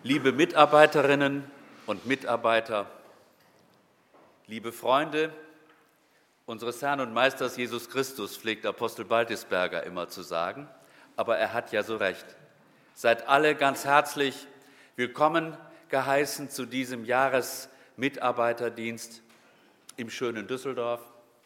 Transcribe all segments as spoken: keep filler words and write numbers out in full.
Liebe Mitarbeiterinnen und Mitarbeiter, liebe Freunde unseres Herrn und Meisters Jesus Christus, pflegt Apostel Baltisberger immer zu sagen, aber er hat ja so recht. Seid alle ganz herzlich willkommen geheißen zu diesem Jahresmitarbeiterdienst im schönen Düsseldorf.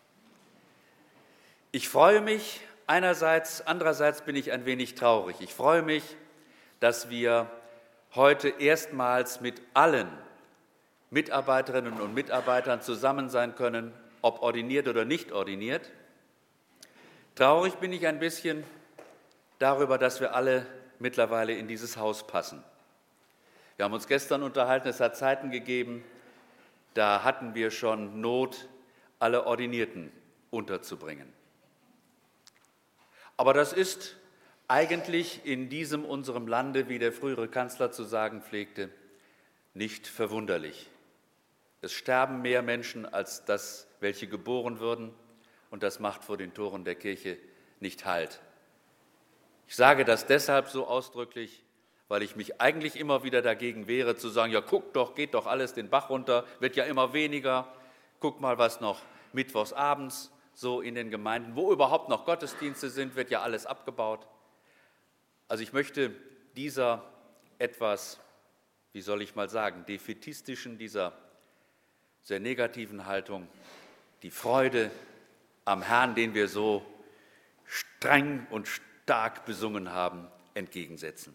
Ich freue mich einerseits, andererseits bin ich ein wenig traurig. Ich freue mich, dass wir heute erstmals mit allen Mitarbeiterinnen und Mitarbeitern zusammen sein können, ob ordiniert oder nicht ordiniert. Traurig bin ich ein bisschen darüber, dass wir alle mittlerweile in dieses Haus passen. Wir haben uns gestern unterhalten, es hat Zeiten gegeben, da hatten wir schon Not, alle Ordinierten unterzubringen. Aber das ist eigentlich in diesem unserem Lande, wie der frühere Kanzler zu sagen pflegte, nicht verwunderlich. Es sterben mehr Menschen, als das, welche geboren würden, und das macht vor den Toren der Kirche nicht Halt. Ich sage das deshalb so ausdrücklich, weil ich mich eigentlich immer wieder dagegen wehre, zu sagen, ja, guck doch, geht doch alles den Bach runter, wird ja immer weniger. Guck mal, was noch mittwochs abends so in den Gemeinden, wo überhaupt noch Gottesdienste sind, wird ja alles abgebaut. Also ich möchte dieser etwas, wie soll ich mal sagen, defätistischen, dieser sehr negativen Haltung, die Freude am Herrn, den wir so streng und stark besungen haben, entgegensetzen.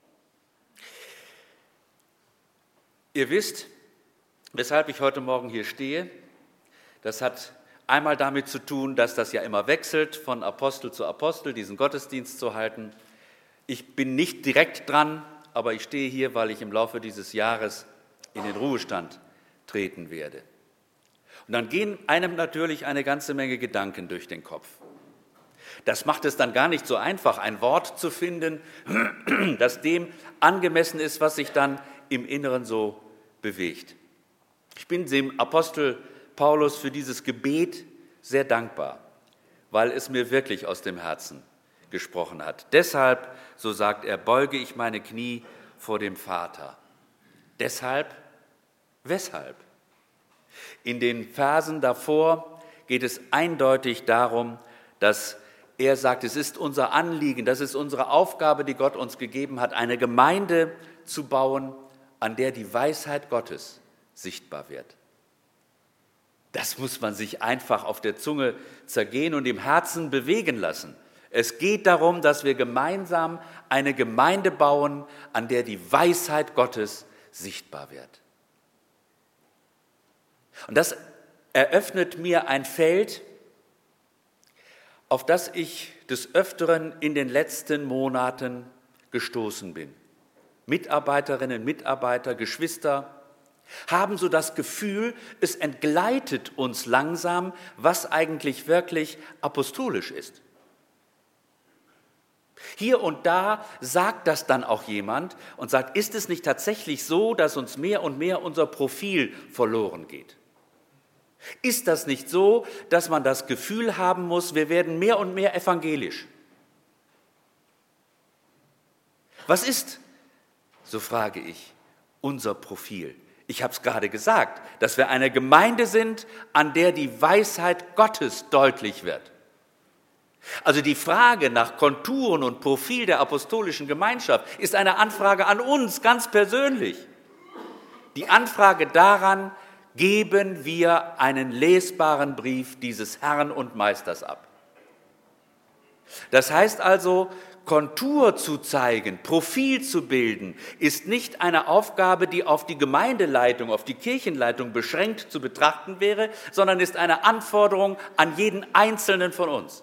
Ihr wisst, weshalb ich heute Morgen hier stehe. Das hat einmal damit zu tun, dass das ja immer wechselt, von Apostel zu Apostel, diesen Gottesdienst zu halten. Ich bin nicht direkt dran, aber ich stehe hier, weil ich im Laufe dieses Jahres in den Ruhestand treten werde. Und dann gehen einem natürlich eine ganze Menge Gedanken durch den Kopf. Das macht es dann gar nicht so einfach, ein Wort zu finden, das dem angemessen ist, was sich dann im Inneren so bewegt. Ich bin dem Apostel Paulus für dieses Gebet sehr dankbar, weil es mir wirklich aus dem Herzen gesprochen hat. Deshalb, so sagt er, beuge ich meine Knie vor dem Vater. Deshalb, weshalb? In den Versen davor geht es eindeutig darum, dass er sagt, es ist unser Anliegen, das ist unsere Aufgabe, die Gott uns gegeben hat, eine Gemeinde zu bauen, an der die Weisheit Gottes sichtbar wird. Das muss man sich einfach auf der Zunge zergehen und im Herzen bewegen lassen. Es geht darum, dass wir gemeinsam eine Gemeinde bauen, an der die Weisheit Gottes sichtbar wird. Und das eröffnet mir ein Feld, auf das ich des Öfteren in den letzten Monaten gestoßen bin. Mitarbeiterinnen, Mitarbeiter, Geschwister haben so das Gefühl, es entgleitet uns langsam, was eigentlich wirklich apostolisch ist. Hier und da sagt das dann auch jemand und sagt, ist es nicht tatsächlich so, dass uns mehr und mehr unser Profil verloren geht? Ist das nicht so, dass man das Gefühl haben muss, wir werden mehr und mehr evangelisch? Was ist, so frage ich, unser Profil? Ich habe es gerade gesagt, dass wir eine Gemeinde sind, an der die Weisheit Gottes deutlich wird. Also die Frage nach Konturen und Profil der apostolischen Gemeinschaft ist eine Anfrage an uns ganz persönlich. Die Anfrage daran, geben wir einen lesbaren Brief dieses Herrn und Meisters ab. Das heißt also, Kontur zu zeigen, Profil zu bilden, ist nicht eine Aufgabe, die auf die Gemeindeleitung, auf die Kirchenleitung beschränkt zu betrachten wäre, sondern ist eine Anforderung an jeden Einzelnen von uns.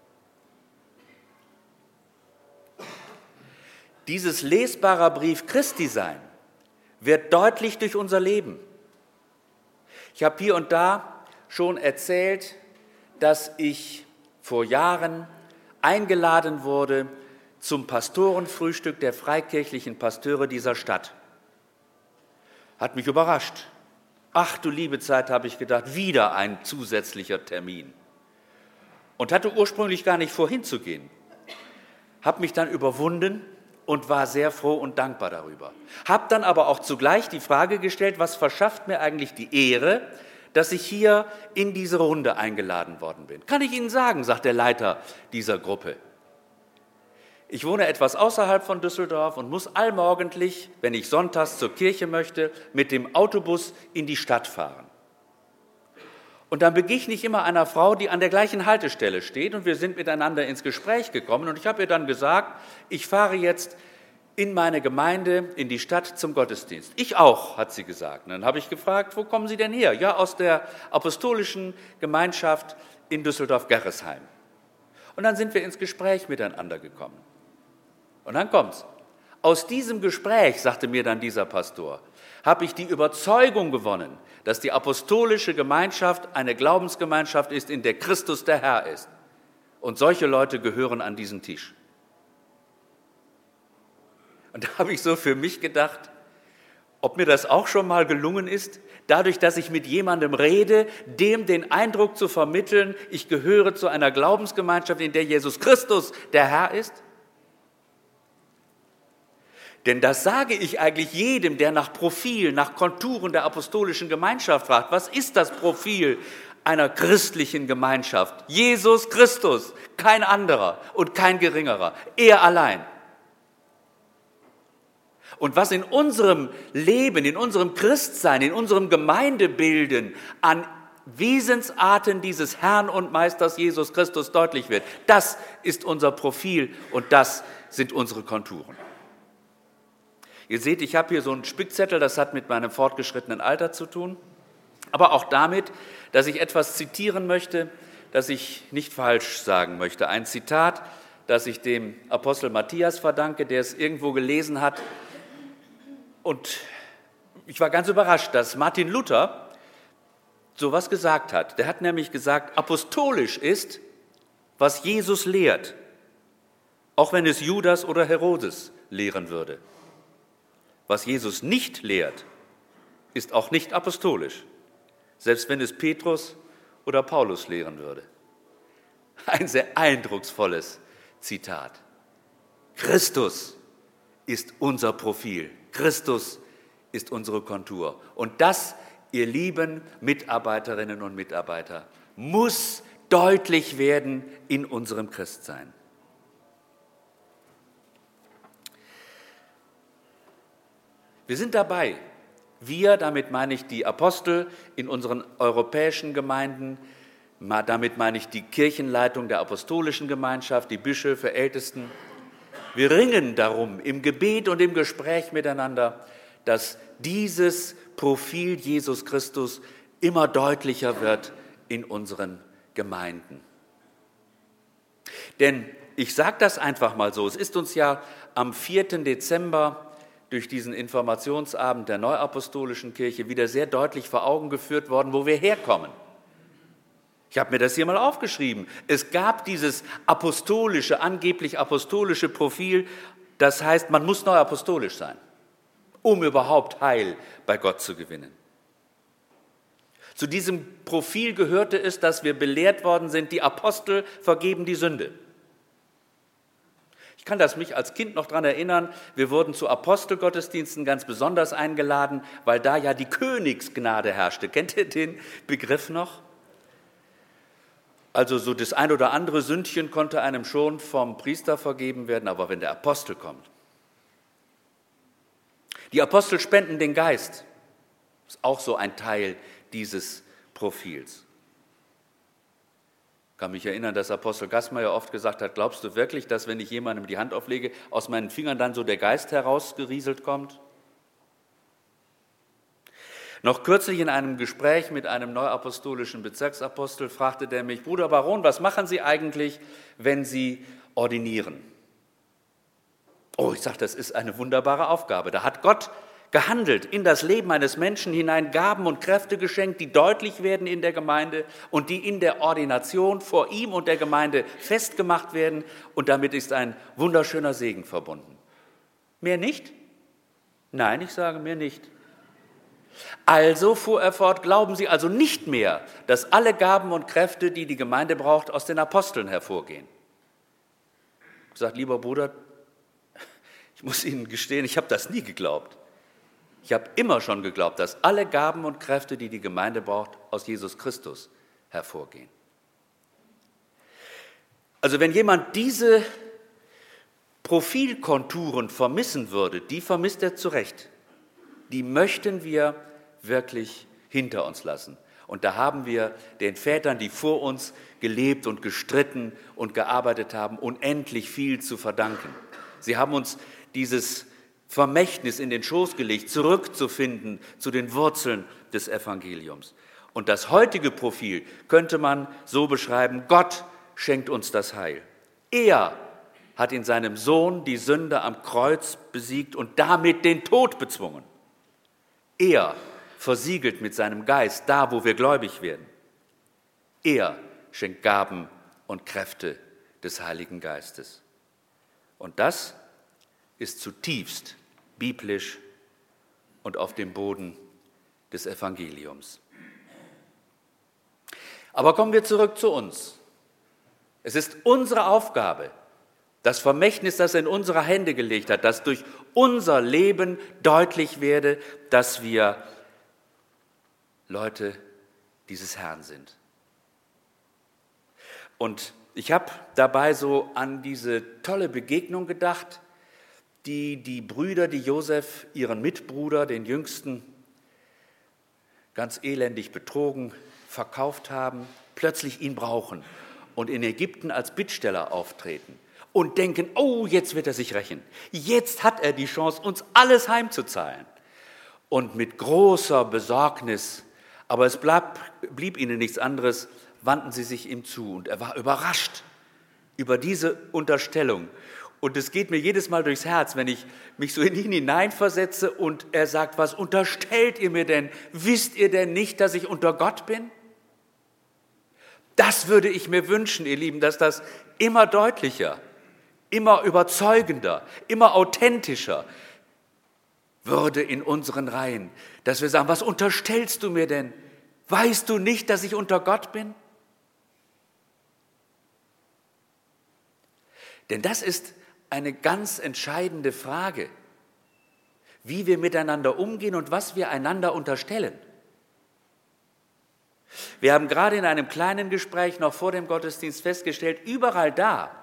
Dieses lesbarer Brief Christi sein wird deutlich durch unser Leben. Ich habe hier und da schon erzählt, dass ich vor Jahren eingeladen wurde zum Pastorenfrühstück der freikirchlichen Pasteure dieser Stadt. Hat mich überrascht. Ach du liebe Zeit, habe ich gedacht, wieder ein zusätzlicher Termin. Und hatte ursprünglich gar nicht vor, hinzugehen. Habe mich dann überwunden und war sehr froh und dankbar darüber. Hab dann aber auch zugleich die Frage gestellt, was verschafft mir eigentlich die Ehre, dass ich hier in diese Runde eingeladen worden bin. Kann ich Ihnen sagen, sagt der Leiter dieser Gruppe. Ich wohne etwas außerhalb von Düsseldorf und muss allmorgendlich, wenn ich sonntags zur Kirche möchte, mit dem Autobus in die Stadt fahren. Und dann begegne ich immer einer Frau, die an der gleichen Haltestelle steht, und wir sind miteinander ins Gespräch gekommen. Und ich habe ihr dann gesagt, ich fahre jetzt in meine Gemeinde, in die Stadt zum Gottesdienst. Ich auch, hat sie gesagt. Und dann habe ich gefragt, wo kommen Sie denn her? Ja, aus der apostolischen Gemeinschaft in Düsseldorf-Gerresheim. Und dann sind wir ins Gespräch miteinander gekommen. Und dann kommt's. Aus diesem Gespräch, sagte mir dann dieser Pastor, habe ich die Überzeugung gewonnen, dass die apostolische Gemeinschaft eine Glaubensgemeinschaft ist, in der Christus der Herr ist. Und solche Leute gehören an diesen Tisch. Und da habe ich so für mich gedacht, ob mir das auch schon mal gelungen ist, dadurch, dass ich mit jemandem rede, dem den Eindruck zu vermitteln, ich gehöre zu einer Glaubensgemeinschaft, in der Jesus Christus der Herr ist. Denn das sage ich eigentlich jedem, der nach Profil, nach Konturen der apostolischen Gemeinschaft fragt. Was ist das Profil einer christlichen Gemeinschaft? Jesus Christus, kein anderer und kein geringerer, er allein. Und was in unserem Leben, in unserem Christsein, in unserem Gemeindebilden an Wesensarten dieses Herrn und Meisters Jesus Christus deutlich wird, das ist unser Profil und das sind unsere Konturen. Ihr seht, ich habe hier so einen Spickzettel, das hat mit meinem fortgeschrittenen Alter zu tun, aber auch damit, dass ich etwas zitieren möchte, das ich nicht falsch sagen möchte. Ein Zitat, das ich dem Apostel Matthias verdanke, der es irgendwo gelesen hat. Und ich war ganz überrascht, dass Martin Luther sowas gesagt hat. Der hat nämlich gesagt, apostolisch ist, was Jesus lehrt, auch wenn es Judas oder Herodes lehren würde. Was Jesus nicht lehrt, ist auch nicht apostolisch, selbst wenn es Petrus oder Paulus lehren würde. Ein sehr eindrucksvolles Zitat. Christus ist unser Profil, Christus ist unsere Kontur. Und das, ihr lieben Mitarbeiterinnen und Mitarbeiter, muss deutlich werden in unserem Christsein. Wir sind dabei, wir, damit meine ich die Apostel in unseren europäischen Gemeinden, damit meine ich die Kirchenleitung der apostolischen Gemeinschaft, die Bischöfe, Ältesten. Wir ringen darum im Gebet und im Gespräch miteinander, dass dieses Profil Jesus Christus immer deutlicher wird in unseren Gemeinden. Denn ich sage das einfach mal so, es ist uns ja am vierten Dezember durch diesen Informationsabend der Neuapostolischen Kirche wieder sehr deutlich vor Augen geführt worden, wo wir herkommen. Ich habe mir das hier mal aufgeschrieben. Es gab dieses apostolische, angeblich apostolische Profil, das heißt, man muss neuapostolisch sein, um überhaupt Heil bei Gott zu gewinnen. Zu diesem Profil gehörte es, dass wir belehrt worden sind, die Apostel vergeben die Sünde. Ich kann das mich als Kind noch daran erinnern, wir wurden zu Apostelgottesdiensten ganz besonders eingeladen, weil da ja die Königsgnade herrschte. Kennt ihr den Begriff noch? Also so das ein oder andere Sündchen konnte einem schon vom Priester vergeben werden, aber wenn der Apostel kommt. Die Apostel spenden den Geist, ist auch so ein Teil dieses Profils. Ich kann mich erinnern, dass Apostel Gassmeier oft gesagt hat, glaubst du wirklich, dass wenn ich jemandem die Hand auflege, aus meinen Fingern dann so der Geist herausgerieselt kommt? Noch kürzlich in einem Gespräch mit einem neuapostolischen Bezirksapostel fragte der mich, Bruder Baron, was machen Sie eigentlich, wenn Sie ordinieren? Oh, ich sage, das ist eine wunderbare Aufgabe. Da hat Gott gehandelt, in das Leben eines Menschen hinein Gaben und Kräfte geschenkt, die deutlich werden in der Gemeinde und die in der Ordination vor ihm und der Gemeinde festgemacht werden. Und damit ist ein wunderschöner Segen verbunden. Mehr nicht? Nein, ich sage mehr nicht. Also, fuhr er fort, glauben Sie also nicht mehr, dass alle Gaben und Kräfte, die die Gemeinde braucht, aus den Aposteln hervorgehen? Ich sage, lieber Bruder, Ich muss Ihnen gestehen, ich habe das nie geglaubt. Ich habe immer schon geglaubt, dass alle Gaben und Kräfte, die die Gemeinde braucht, aus Jesus Christus hervorgehen. Also wenn jemand diese Profilkonturen vermissen würde, die vermisst er zu Recht. Die möchten wir wirklich hinter uns lassen. Und da haben wir den Vätern, die vor uns gelebt und gestritten und gearbeitet haben, unendlich viel zu verdanken. Sie haben uns dieses Vermächtnis in den Schoß gelegt, zurückzufinden zu den Wurzeln des Evangeliums. Und das heutige Profil könnte man so beschreiben: Gott schenkt uns das Heil. Er hat in seinem Sohn die Sünde am Kreuz besiegt und damit den Tod bezwungen. Er versiegelt mit seinem Geist da, wo wir gläubig werden. Er schenkt Gaben und Kräfte des Heiligen Geistes. Und das ist zutiefst biblisch und auf dem Boden des Evangeliums. Aber kommen wir zurück zu uns. Es ist unsere Aufgabe, das Vermächtnis, das er in unsere Hände gelegt hat, dass durch unser Leben deutlich werde, dass wir Leute dieses Herrn sind. Und ich habe dabei so an diese tolle Begegnung gedacht, die die Brüder, die Josef ihren Mitbruder, den Jüngsten, ganz elendig betrogen, verkauft haben, plötzlich ihn brauchen und in Ägypten als Bittsteller auftreten und denken: Oh, jetzt wird er sich rächen. Jetzt hat er die Chance, uns alles heimzuzahlen. Und mit großer Besorgnis, aber es bleib, blieb ihnen nichts anderes, wandten sie sich ihm zu. Und er war überrascht über diese Unterstellung. Und es geht mir jedes Mal durchs Herz, wenn ich mich so in ihn hineinversetze und er sagt: Was unterstellt ihr mir denn? Wisst ihr denn nicht, dass ich unter Gott bin? Das würde ich mir wünschen, ihr Lieben, dass das immer deutlicher, immer überzeugender, immer authentischer würde in unseren Reihen. Dass wir sagen: Was unterstellst du mir denn? Weißt du nicht, dass ich unter Gott bin? Denn das ist eine ganz entscheidende Frage, wie wir miteinander umgehen und was wir einander unterstellen. Wir haben gerade in einem kleinen Gespräch noch vor dem Gottesdienst festgestellt, überall da,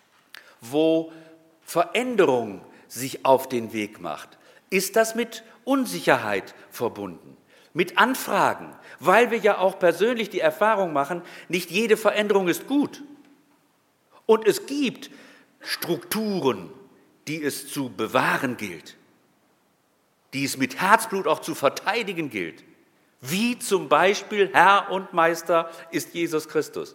wo Veränderung sich auf den Weg macht, ist das mit Unsicherheit verbunden, mit Anfragen, weil wir ja auch persönlich die Erfahrung machen, nicht jede Veränderung ist gut. Und es gibt Strukturen, die es zu bewahren gilt, die es mit Herzblut auch zu verteidigen gilt, wie zum Beispiel Herr und Meister ist Jesus Christus.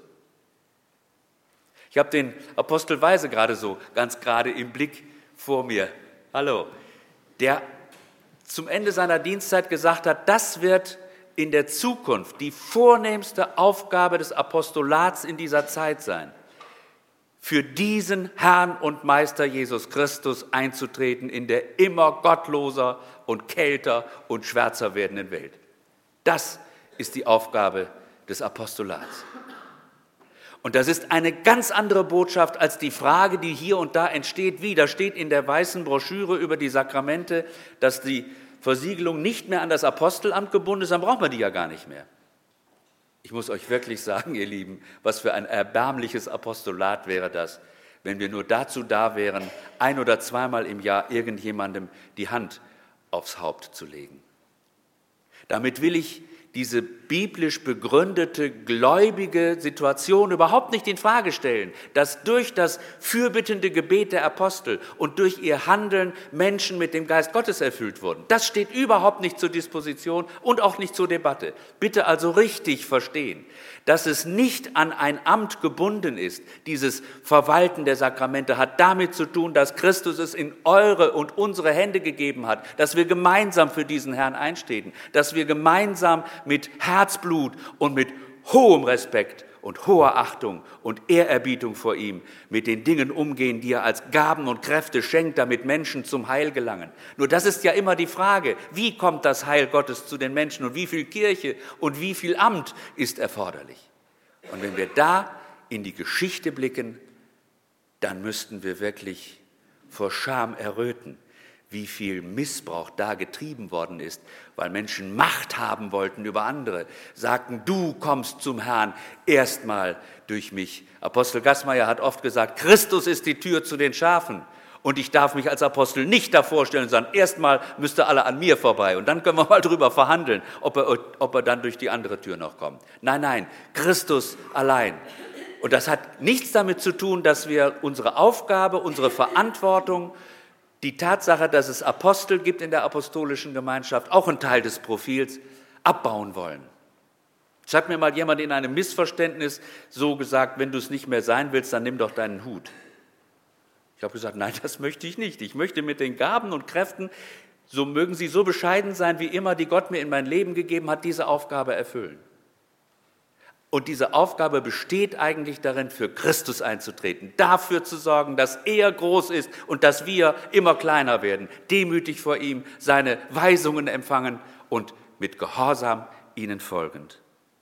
Ich habe den Apostel Weise gerade so ganz gerade im Blick vor mir. Hallo. Der zum Ende seiner Dienstzeit gesagt hat, das wird in der Zukunft die vornehmste Aufgabe des Apostolats in dieser Zeit sein, für diesen Herrn und Meister Jesus Christus einzutreten in der immer gottloser und kälter und schwärzer werdenden Welt. Das ist die Aufgabe des Apostolats. Und das ist eine ganz andere Botschaft als die Frage, die hier und da entsteht, wie. Da steht in der weißen Broschüre über die Sakramente, dass die Versiegelung nicht mehr an das Apostelamt gebunden ist, dann braucht man die ja gar nicht mehr. Ich muss euch wirklich sagen, ihr Lieben, was für ein erbärmliches Apostolat wäre das, wenn wir nur dazu da wären, ein- oder zweimal im Jahr irgendjemandem die Hand aufs Haupt zu legen. Damit will ich diese biblisch begründete gläubige Situation überhaupt nicht in Frage stellen, dass durch das fürbittende Gebet der Apostel und durch ihr Handeln Menschen mit dem Geist Gottes erfüllt wurden. Das steht überhaupt nicht zur Disposition und auch nicht zur Debatte. Bitte also richtig verstehen, dass es nicht an ein Amt gebunden ist. Dieses Verwalten der Sakramente hat damit zu tun, dass Christus es in eure und unsere Hände gegeben hat, dass wir gemeinsam für diesen Herrn einstehen, dass wir gemeinsam mit Herzblut und mit hohem Respekt und hoher Achtung und Ehrerbietung vor ihm mit den Dingen umgehen, die er als Gaben und Kräfte schenkt, damit Menschen zum Heil gelangen. Nur das ist ja immer die Frage, wie kommt das Heil Gottes zu den Menschen und wie viel Kirche und wie viel Amt ist erforderlich? Und wenn wir da in die Geschichte blicken, dann müssten wir wirklich vor Scham erröten, wie viel Missbrauch da getrieben worden ist, weil Menschen Macht haben wollten über andere, sagten, du kommst zum Herrn erstmal durch mich. Apostel Gassmeier hat oft gesagt, Christus ist die Tür zu den Schafen und ich darf mich als Apostel nicht davor stellen und sagen, erstmal müsste alle an mir vorbei und dann können wir mal drüber verhandeln, ob er, ob er dann durch die andere Tür noch kommt. Nein, nein, Christus allein. Und das hat nichts damit zu tun, dass wir unsere Aufgabe, unsere Verantwortung, die Tatsache, dass es Apostel gibt in der apostolischen Gemeinschaft, auch ein Teil des Profils, abbauen wollen. Es hat mir mal jemand in einem Missverständnis so gesagt, wenn du es nicht mehr sein willst, dann nimm doch deinen Hut. Ich habe gesagt, nein, das möchte ich nicht. Ich möchte mit den Gaben und Kräften, so mögen sie so bescheiden sein, wie immer, die Gott mir in mein Leben gegeben hat, diese Aufgabe erfüllen. Und diese Aufgabe besteht eigentlich darin, für Christus einzutreten, dafür zu sorgen, dass er groß ist und dass wir immer kleiner werden, demütig vor ihm seine Weisungen empfangen und mit Gehorsam ihnen folgend.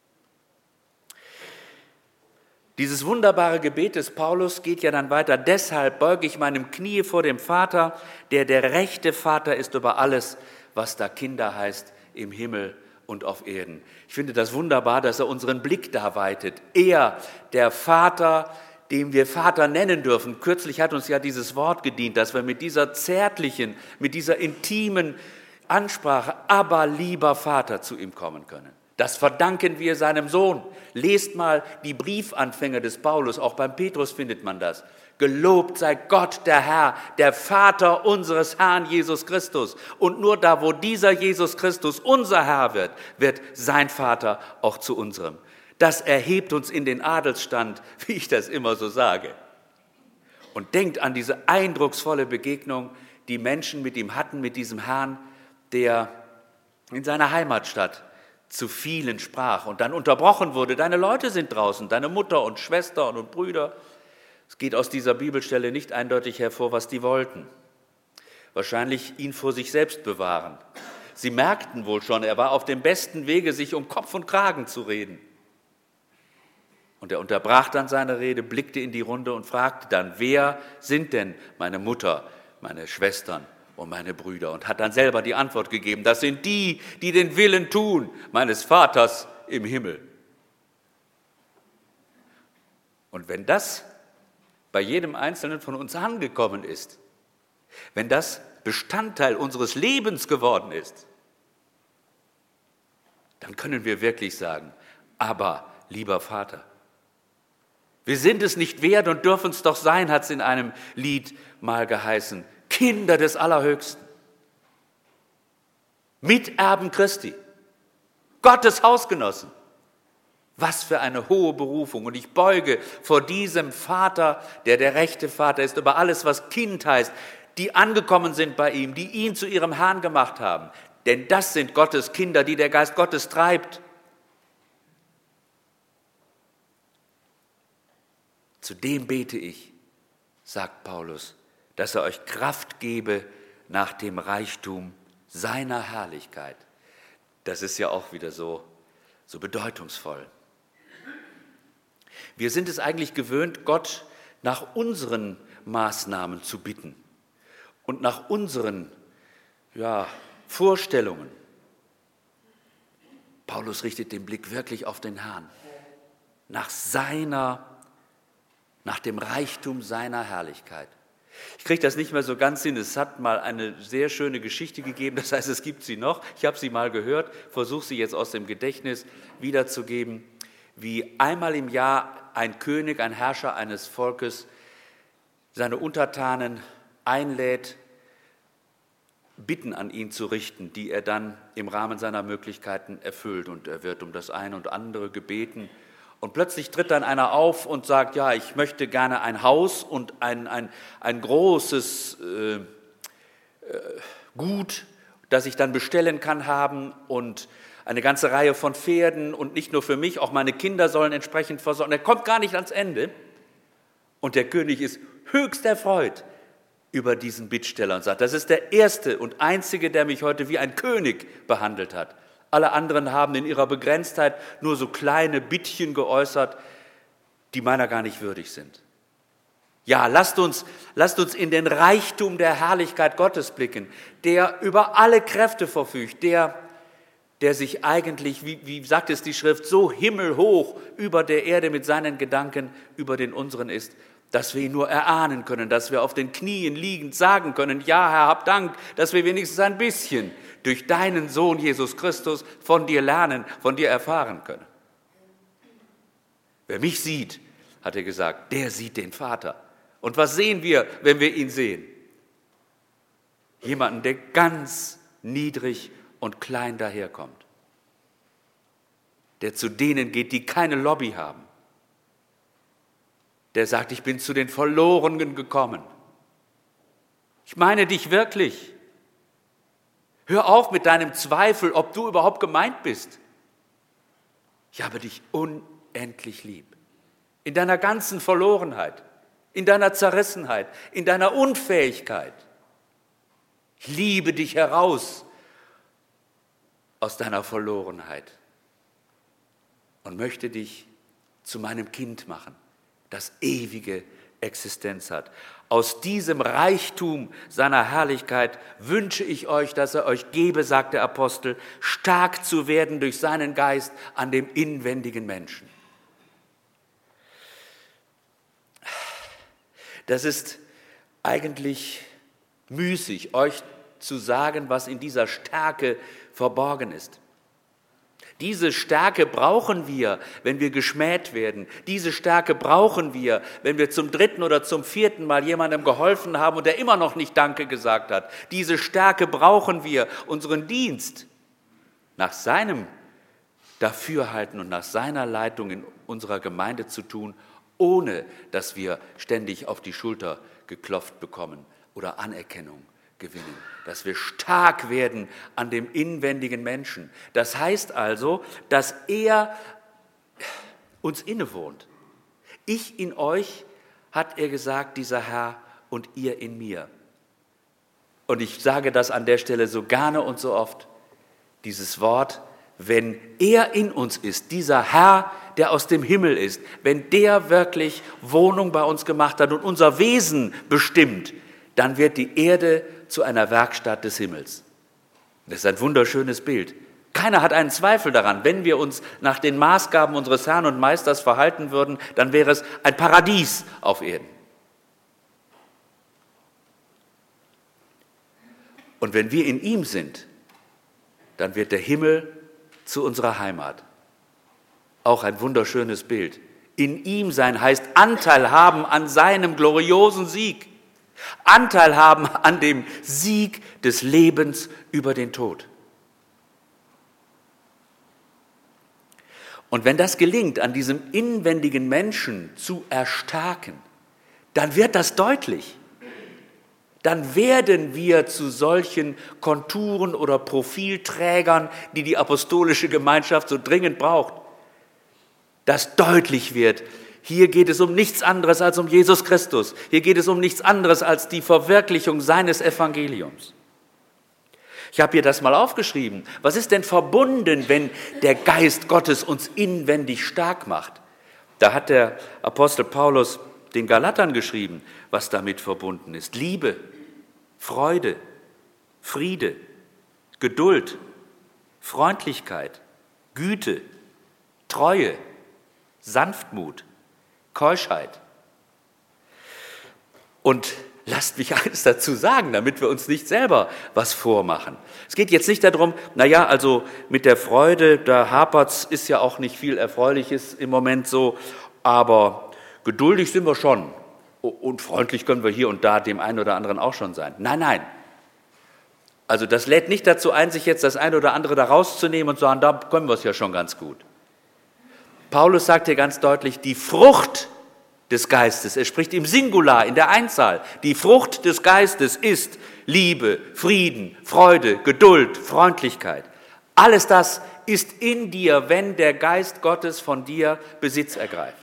Dieses wunderbare Gebet des Paulus geht ja dann weiter. Deshalb beuge ich meinem Knie vor dem Vater, der der rechte Vater ist über alles, was da Kinder heißt im Himmel und auf Erden. Ich finde das wunderbar, dass er unseren Blick da weitet. Er, der Vater, den wir Vater nennen dürfen. Kürzlich hat uns ja dieses Wort gedient, dass wir mit dieser zärtlichen, mit dieser intimen Ansprache, aber lieber Vater, zu ihm kommen können. Das verdanken wir seinem Sohn. Lest mal die Briefanfänge des Paulus, auch beim Petrus findet man das. Gelobt sei Gott, der Herr, der Vater unseres Herrn Jesus Christus. Und nur da, wo dieser Jesus Christus unser Herr wird, wird sein Vater auch zu unserem. Das erhebt uns in den Adelsstand, wie ich das immer so sage. Und denkt an diese eindrucksvolle Begegnung, die Menschen mit ihm hatten, mit diesem Herrn, der in seiner Heimatstadt zu vielen sprach und dann unterbrochen wurde. Deine Leute sind draußen, deine Mutter und Schwester und Brüder. Es geht aus dieser Bibelstelle nicht eindeutig hervor, was die wollten. Wahrscheinlich ihn vor sich selbst bewahren. Sie merkten wohl schon, er war auf dem besten Wege, sich um Kopf und Kragen zu reden. Und er unterbrach dann seine Rede, blickte in die Runde und fragte dann, wer sind denn meine Mutter, meine Schwestern und meine Brüder? Und hat dann selber die Antwort gegeben, das sind die, die den Willen tun meines Vaters im Himmel. Und wenn das bei jedem Einzelnen von uns angekommen ist, wenn das Bestandteil unseres Lebens geworden ist, dann können wir wirklich sagen, aber lieber Vater, wir sind es nicht wert und dürfen es doch sein, hat es in einem Lied mal geheißen, Kinder des Allerhöchsten, Miterben Christi, Gottes Hausgenossen. Was für eine hohe Berufung. Und ich beuge vor diesem Vater, der der rechte Vater ist, über alles, was Kind heißt, die angekommen sind bei ihm, die ihn zu ihrem Herrn gemacht haben. Denn das sind Gottes Kinder, die der Geist Gottes treibt. Zudem bete ich, sagt Paulus, dass er euch Kraft gebe nach dem Reichtum seiner Herrlichkeit. Das ist ja auch wieder so, so bedeutungsvoll. Wir sind es eigentlich gewöhnt, Gott nach unseren Maßnahmen zu bitten und nach unseren ja, Vorstellungen. Paulus richtet den Blick wirklich auf den Herrn, nach seiner, nach dem Reichtum seiner Herrlichkeit. Ich kriege das nicht mehr so ganz hin. Es hat mal eine sehr schöne Geschichte gegeben, das heißt, es gibt sie noch. Ich habe sie mal gehört, versuche sie jetzt aus dem Gedächtnis wiederzugeben, wie einmal im Jahr ein König, ein Herrscher eines Volkes seine Untertanen einlädt, Bitten an ihn zu richten, die er dann im Rahmen seiner Möglichkeiten erfüllt. Und er wird um das eine und andere gebeten. Und plötzlich tritt dann einer auf und sagt, ja, ich möchte gerne ein Haus und ein, ein, ein großes äh, äh, Gut, das ich dann bestellen kann, haben und eine ganze Reihe von Pferden und nicht nur für mich, auch meine Kinder sollen entsprechend versorgen. Er kommt gar nicht ans Ende und der König ist höchst erfreut über diesen Bittsteller und sagt, das ist der erste und einzige, der mich heute wie ein König behandelt hat. Alle anderen haben in ihrer Begrenztheit nur so kleine Bittchen geäußert, die meiner gar nicht würdig sind. Ja, lasst uns, lasst uns in den Reichtum der Herrlichkeit Gottes blicken, der über alle Kräfte verfügt, der, der sich eigentlich, wie, wie sagt es die Schrift, so himmelhoch über der Erde mit seinen Gedanken über den unseren ist, dass wir ihn nur erahnen können, dass wir auf den Knien liegend sagen können, ja, Herr, hab Dank, dass wir wenigstens ein bisschen durch deinen Sohn Jesus Christus von dir lernen, von dir erfahren können. Wer mich sieht, hat er gesagt, der sieht den Vater. Und was sehen wir, wenn wir ihn sehen? Jemanden, der ganz niedrig und klein daherkommt. Der zu denen geht, die keine Lobby haben. Der sagt, ich bin zu den Verlorenen gekommen. Ich meine dich wirklich. Hör auf mit deinem Zweifel, ob du überhaupt gemeint bist. Ich habe dich unendlich lieb. In deiner ganzen Verlorenheit, in deiner Zerrissenheit, in deiner Unfähigkeit. Ich liebe dich heraus aus deiner Verlorenheit und möchte dich zu meinem Kind machen, das ewige Existenz hat. Aus diesem Reichtum seiner Herrlichkeit wünsche ich euch, dass er euch gebe, sagt der Apostel, stark zu werden durch seinen Geist an dem inwendigen Menschen. Das ist eigentlich müßig, euch zu sagen, was in dieser Stärke verborgen ist. Diese Stärke brauchen wir, wenn wir geschmäht werden. Diese Stärke brauchen wir, wenn wir zum dritten oder zum vierten Mal jemandem geholfen haben und der immer noch nicht Danke gesagt hat. Diese Stärke brauchen wir, unseren Dienst nach seinem Dafürhalten und nach seiner Leitung in unserer Gemeinde zu tun, ohne dass wir ständig auf die Schulter geklopft bekommen oder Anerkennung gewinnen. Dass wir stark werden an dem inwendigen Menschen. Das heißt also, dass er uns innewohnt. Ich in euch, hat er gesagt, dieser Herr, und ihr in mir. Und ich sage das an der Stelle so gerne und so oft, dieses Wort, wenn er in uns ist, dieser Herr, der aus dem Himmel ist, wenn der wirklich Wohnung bei uns gemacht hat und unser Wesen bestimmt, dann wird die Erde zu einer Werkstatt des Himmels. Das ist ein wunderschönes Bild. Keiner hat einen Zweifel daran, wenn wir uns nach den Maßgaben unseres Herrn und Meisters verhalten würden, dann wäre es ein Paradies auf Erden. Und wenn wir in ihm sind, dann wird der Himmel zu unserer Heimat. Auch ein wunderschönes Bild. In ihm sein heißt Anteil haben an seinem gloriosen Sieg. Anteil haben an dem Sieg des Lebens über den Tod. Und wenn das gelingt, an diesem inwendigen Menschen zu erstarken, dann wird das deutlich. Dann werden wir zu solchen Konturen oder Profilträgern, die die apostolische Gemeinschaft so dringend braucht, dass deutlich wird, hier geht es um nichts anderes als um Jesus Christus. Hier geht es um nichts anderes als die Verwirklichung seines Evangeliums. Ich habe hier das mal aufgeschrieben. Was ist denn verbunden, wenn der Geist Gottes uns inwendig stark macht? Da hat der Apostel Paulus den Galatern geschrieben, was damit verbunden ist. Liebe, Freude, Friede, Geduld, Freundlichkeit, Güte, Treue, Sanftmut, Keuschheit. Und lasst mich eines dazu sagen, damit wir uns nicht selber was vormachen. Es geht jetzt nicht darum, naja, also mit der Freude, da hapert's, ist ja auch nicht viel Erfreuliches im Moment so, aber geduldig sind wir schon und freundlich können wir hier und da dem einen oder anderen auch schon sein. Nein, nein. Also das lädt nicht dazu ein, sich jetzt das eine oder andere da rauszunehmen und zu sagen, da können wir es ja schon ganz gut. Paulus sagt hier ganz deutlich, die Frucht des Geistes, er spricht im Singular, in der Einzahl, die Frucht des Geistes ist Liebe, Frieden, Freude, Geduld, Freundlichkeit. Alles das ist in dir, wenn der Geist Gottes von dir Besitz ergreift.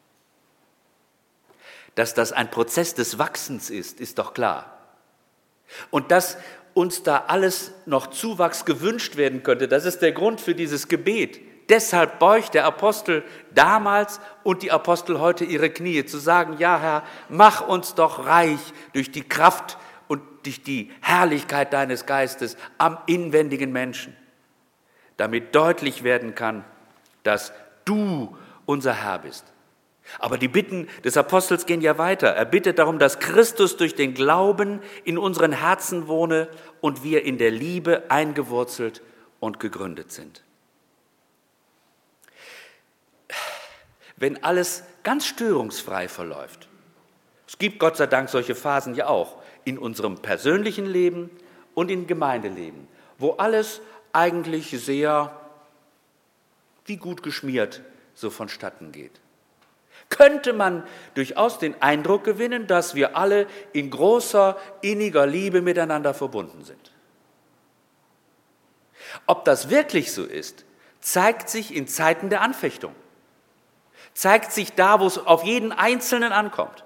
Dass das ein Prozess des Wachsens ist, ist doch klar. Und dass uns da alles noch Zuwachs gewünscht werden könnte, das ist der Grund für dieses Gebet. Deshalb beugt der Apostel damals und die Apostel heute ihre Knie, zu sagen, ja Herr, mach uns doch reich durch die Kraft und durch die Herrlichkeit deines Geistes am inwendigen Menschen, damit deutlich werden kann, dass du unser Herr bist. Aber die Bitten des Apostels gehen ja weiter. Er bittet darum, dass Christus durch den Glauben in unseren Herzen wohne und wir in der Liebe eingewurzelt und gegründet sind. Wenn alles ganz störungsfrei verläuft, es gibt Gott sei Dank solche Phasen ja auch in unserem persönlichen Leben und im Gemeindeleben, wo alles eigentlich sehr wie gut geschmiert so vonstatten geht. Könnte man durchaus den Eindruck gewinnen, dass wir alle in großer, inniger Liebe miteinander verbunden sind. Ob das wirklich so ist, zeigt sich in Zeiten der Anfechtung, zeigt sich da, wo es auf jeden Einzelnen ankommt.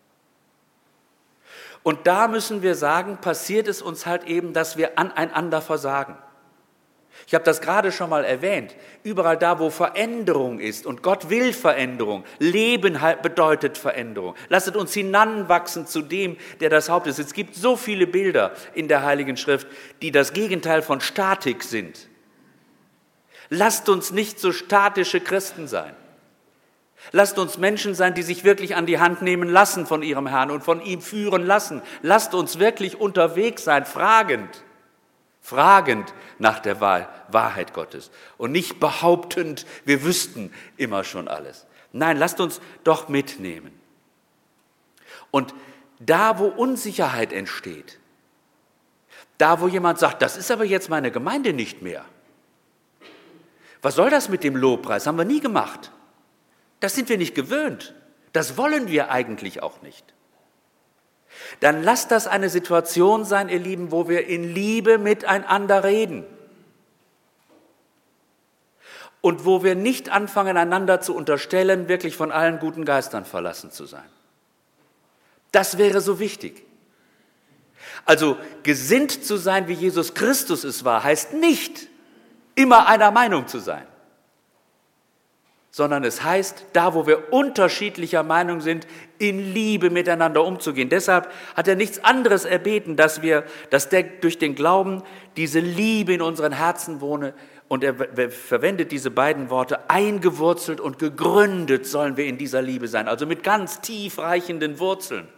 Und da müssen wir sagen, passiert es uns halt eben, dass wir aneinander versagen. Ich habe das gerade schon mal erwähnt, überall da, wo Veränderung ist und Gott will Veränderung, Leben bedeutet Veränderung. Lasset uns hinanwachsen zu dem, der das Haupt ist. Es gibt so viele Bilder in der Heiligen Schrift, die das Gegenteil von Statik sind. Lasst uns nicht so statische Christen sein. Lasst uns Menschen sein, die sich wirklich an die Hand nehmen lassen von ihrem Herrn und von ihm führen lassen. Lasst uns wirklich unterwegs sein, fragend. Fragend nach der Wahrheit Gottes und nicht behauptend, wir wüssten immer schon alles. Nein, lasst uns doch mitnehmen. Und da, wo Unsicherheit entsteht, da, wo jemand sagt, das ist aber jetzt meine Gemeinde nicht mehr. Was soll das mit dem Lobpreis? Haben wir nie gemacht. Das sind wir nicht gewöhnt. Das wollen wir eigentlich auch nicht. Dann lasst das eine Situation sein, ihr Lieben, wo wir in Liebe miteinander reden und wo wir nicht anfangen, einander zu unterstellen, wirklich von allen guten Geistern verlassen zu sein. Das wäre so wichtig. Also gesinnt zu sein, wie Jesus Christus es war, heißt nicht, immer einer Meinung zu sein, sondern es heißt, da wo wir unterschiedlicher Meinung sind, in Liebe miteinander umzugehen. Deshalb hat er nichts anderes erbeten, dass wir, dass der, durch den Glauben diese Liebe in unseren Herzen wohne. Und er verwendet diese beiden Worte, eingewurzelt und gegründet sollen wir in dieser Liebe sein, also mit ganz tiefreichenden Wurzeln.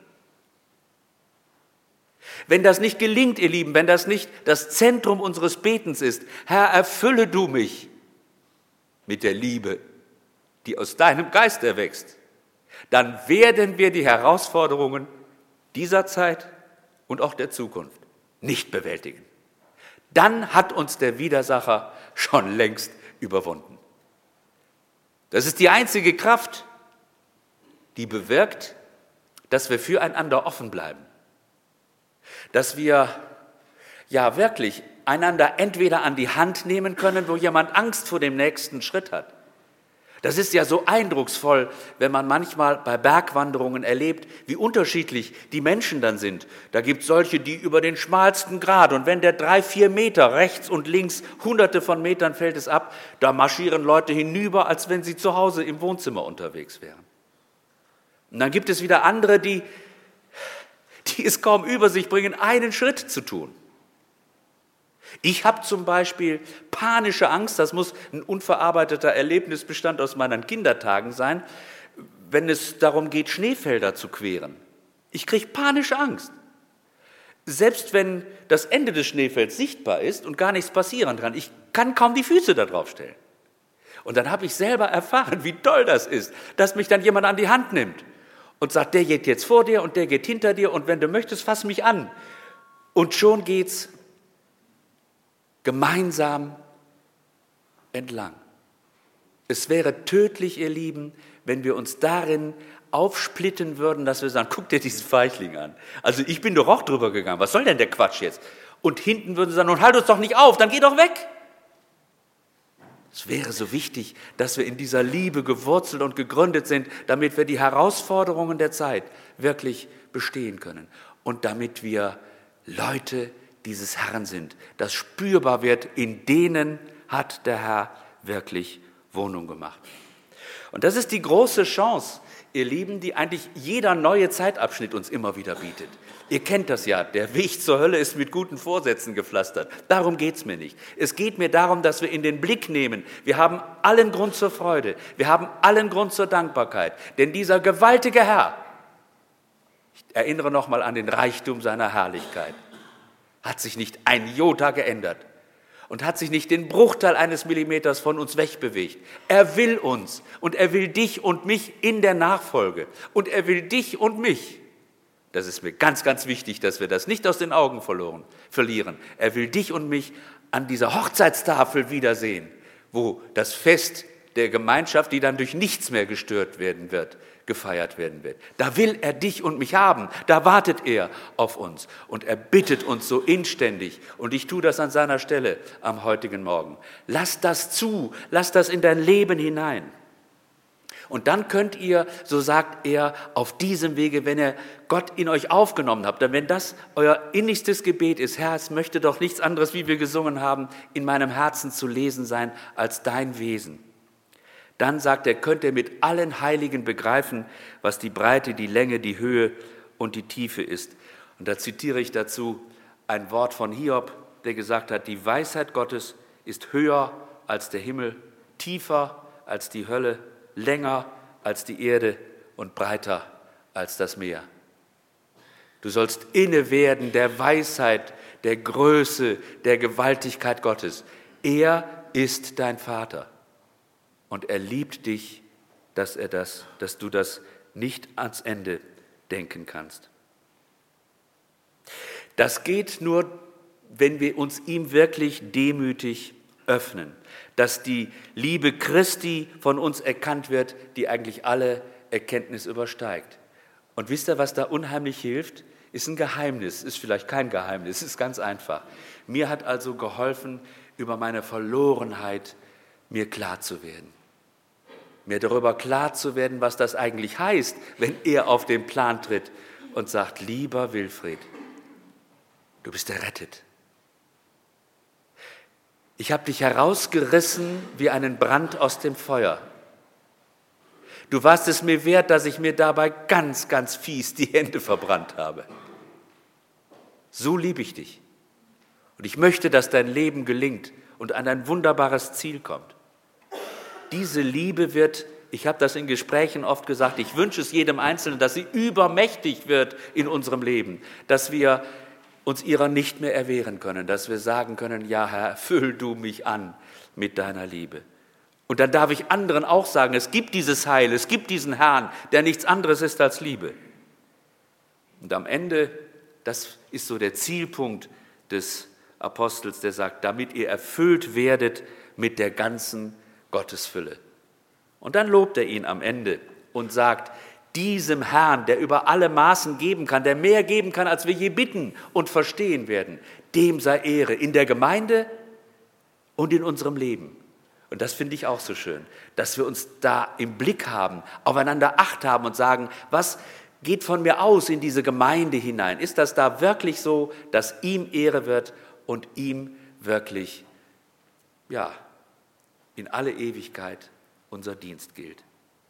Wenn das nicht gelingt, ihr Lieben, wenn das nicht das Zentrum unseres Betens ist, Herr, erfülle du mich mit der Liebe, die aus deinem Geist erwächst, dann werden wir die Herausforderungen dieser Zeit und auch der Zukunft nicht bewältigen. Dann hat uns der Widersacher schon längst überwunden. Das ist die einzige Kraft, die bewirkt, dass wir füreinander offen bleiben. Dass wir ja wirklich einander entweder an die Hand nehmen können, wo jemand Angst vor dem nächsten Schritt hat. Das ist ja so eindrucksvoll, wenn man manchmal bei Bergwanderungen erlebt, wie unterschiedlich die Menschen dann sind. Da gibt es solche, die über den schmalsten Grat, und wenn der drei, vier Meter rechts und links, hunderte von Metern fällt es ab, da marschieren Leute hinüber, als wenn sie zu Hause im Wohnzimmer unterwegs wären. Und dann gibt es wieder andere, die, die es kaum über sich bringen, einen Schritt zu tun. Ich habe zum Beispiel panische Angst, das muss ein unverarbeiteter Erlebnisbestand aus meinen Kindertagen sein, wenn es darum geht, Schneefelder zu queren. Ich kriege panische Angst. Selbst wenn das Ende des Schneefelds sichtbar ist und gar nichts passieren kann, ich kann kaum die Füße da drauf stellen. Und dann habe ich selber erfahren, wie toll das ist, dass mich dann jemand an die Hand nimmt und sagt, der geht jetzt vor dir und der geht hinter dir und wenn du möchtest, fass mich an. Und schon geht's gemeinsam entlang. Es wäre tödlich, ihr Lieben, wenn wir uns darin aufsplitten würden, dass wir sagen, guck dir diesen Feichling an. Also ich bin doch auch drüber gegangen, was soll denn der Quatsch jetzt? Und hinten würden sie sagen, nun halt uns doch nicht auf, dann geh doch weg. Es wäre so wichtig, dass wir in dieser Liebe gewurzelt und gegründet sind, damit wir die Herausforderungen der Zeit wirklich bestehen können und damit wir Leute dieses Herrn sind, das spürbar wird, in denen hat der Herr wirklich Wohnung gemacht. Und das ist die große Chance, ihr Lieben, die eigentlich jeder neue Zeitabschnitt uns immer wieder bietet. Ihr kennt das ja, der Weg zur Hölle ist mit guten Vorsätzen gepflastert. Darum geht es mir nicht. Es geht mir darum, dass wir in den Blick nehmen, wir haben allen Grund zur Freude, wir haben allen Grund zur Dankbarkeit. Denn dieser gewaltige Herr, ich erinnere nochmal an den Reichtum seiner Herrlichkeit, hat sich nicht ein Jota geändert und hat sich nicht den Bruchteil eines Millimeters von uns wegbewegt. Er will uns und er will dich und mich in der Nachfolge und er will dich und mich. Das ist mir ganz, ganz wichtig, dass wir das nicht aus den Augen verloren, verlieren. Er will dich und mich an dieser Hochzeitstafel wiedersehen, wo das Fest der Gemeinschaft, die dann durch nichts mehr gestört werden wird, gefeiert werden wird. Da will er dich und mich haben, da wartet er auf uns und er bittet uns so inständig und ich tue das an seiner Stelle am heutigen Morgen. Lass das zu, lass das in dein Leben hinein. Und dann könnt ihr, so sagt er, auf diesem Wege, wenn ihr Gott in euch aufgenommen habt, dann wenn das euer innigstes Gebet ist, Herr, es möchte doch nichts anderes, wie wir gesungen haben, in meinem Herzen zu lesen sein, als dein Wesen. Dann sagt er, könnt ihr mit allen Heiligen begreifen, was die Breite, die Länge, die Höhe und die Tiefe ist. Und da zitiere ich dazu ein Wort von Hiob, der gesagt hat, die Weisheit Gottes ist höher als der Himmel, tiefer als die Hölle, länger als die Erde und breiter als das Meer. Du sollst inne werden der Weisheit, der Größe, der Gewaltigkeit Gottes. Er ist dein Vater und er liebt dich, dass, er das, dass du das nicht ans Ende denken kannst. Das geht nur, wenn wir uns ihm wirklich demütig öffnen, dass die Liebe Christi von uns erkannt wird, die eigentlich alle Erkenntnis übersteigt. Und wisst ihr, was da unheimlich hilft? Ist ein Geheimnis, ist vielleicht kein Geheimnis, ist ganz einfach. Mir hat also geholfen, über meine Verlorenheit mir klar zu werden. Mir darüber klar zu werden, was das eigentlich heißt, wenn er auf den Plan tritt und sagt, lieber Wilfried, du bist errettet. Ich habe dich herausgerissen wie einen Brand aus dem Feuer. Du warst es mir wert, dass ich mir dabei ganz, ganz fies die Hände verbrannt habe. So liebe ich dich. Und ich möchte, dass dein Leben gelingt und an ein wunderbares Ziel kommt. Diese Liebe wird, ich habe das in Gesprächen oft gesagt, ich wünsche es jedem Einzelnen, dass sie übermächtig wird in unserem Leben, dass wir uns ihrer nicht mehr erwehren können, dass wir sagen können, ja Herr, füll du mich an mit deiner Liebe. Und dann darf ich anderen auch sagen, es gibt dieses Heil, es gibt diesen Herrn, der nichts anderes ist als Liebe. Und am Ende, das ist so der Zielpunkt des Apostels, der sagt, damit ihr erfüllt werdet mit der ganzen Gottesfülle. Und dann lobt er ihn am Ende und sagt, diesem Herrn, der über alle Maßen geben kann, der mehr geben kann, als wir je bitten und verstehen werden, dem sei Ehre in der Gemeinde und in unserem Leben. Und das finde ich auch so schön, dass wir uns da im Blick haben, aufeinander Acht haben und sagen, was geht von mir aus in diese Gemeinde hinein? Ist das da wirklich so, dass ihm Ehre wird und ihm wirklich, ja, in alle Ewigkeit unser Dienst gilt?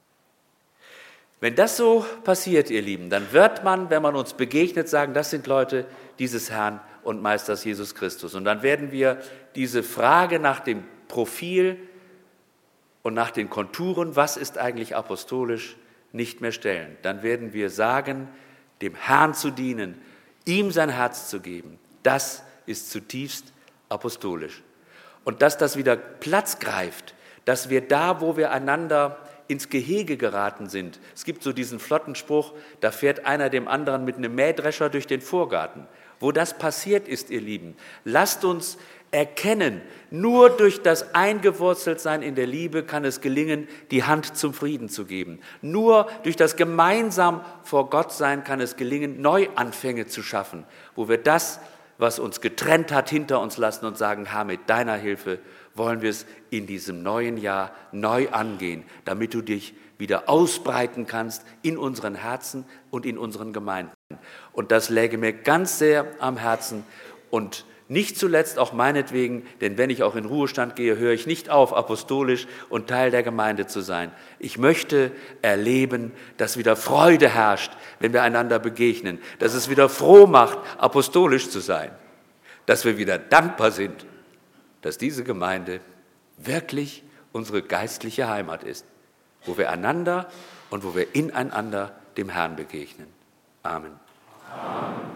Wenn das so passiert, ihr Lieben, dann wird man, wenn man uns begegnet, sagen, das sind Leute dieses Herrn und Meisters Jesus Christus. Und dann werden wir diese Frage nach dem Profil und nach den Konturen, was ist eigentlich apostolisch, nicht mehr stellen. Dann werden wir sagen, dem Herrn zu dienen, ihm sein Herz zu geben, das ist zutiefst apostolisch. Und dass das wieder Platz greift, dass wir da, wo wir einander ins Gehege geraten sind. Es gibt so diesen flotten Spruch, da fährt einer dem anderen mit einem Mähdrescher durch den Vorgarten. Wo das passiert ist, ihr Lieben, lasst uns erkennen, nur durch das Eingewurzeltsein in der Liebe kann es gelingen, die Hand zum Frieden zu geben. Nur durch das gemeinsam vor Gott sein kann es gelingen, Neuanfänge zu schaffen, wo wir das, was uns getrennt hat, hinter uns lassen und sagen, Herr, mit deiner Hilfe wollen wir es in diesem neuen Jahr neu angehen, damit du dich wieder ausbreiten kannst in unseren Herzen und in unseren Gemeinden. Und das läge mir ganz sehr am Herzen und Nicht zuletzt auch meinetwegen, denn wenn ich auch in Ruhestand gehe, höre ich nicht auf, apostolisch und Teil der Gemeinde zu sein. Ich möchte erleben, dass wieder Freude herrscht, wenn wir einander begegnen, dass es wieder froh macht, apostolisch zu sein, dass wir wieder dankbar sind, dass diese Gemeinde wirklich unsere geistliche Heimat ist, wo wir einander und wo wir ineinander dem Herrn begegnen. Amen. Amen.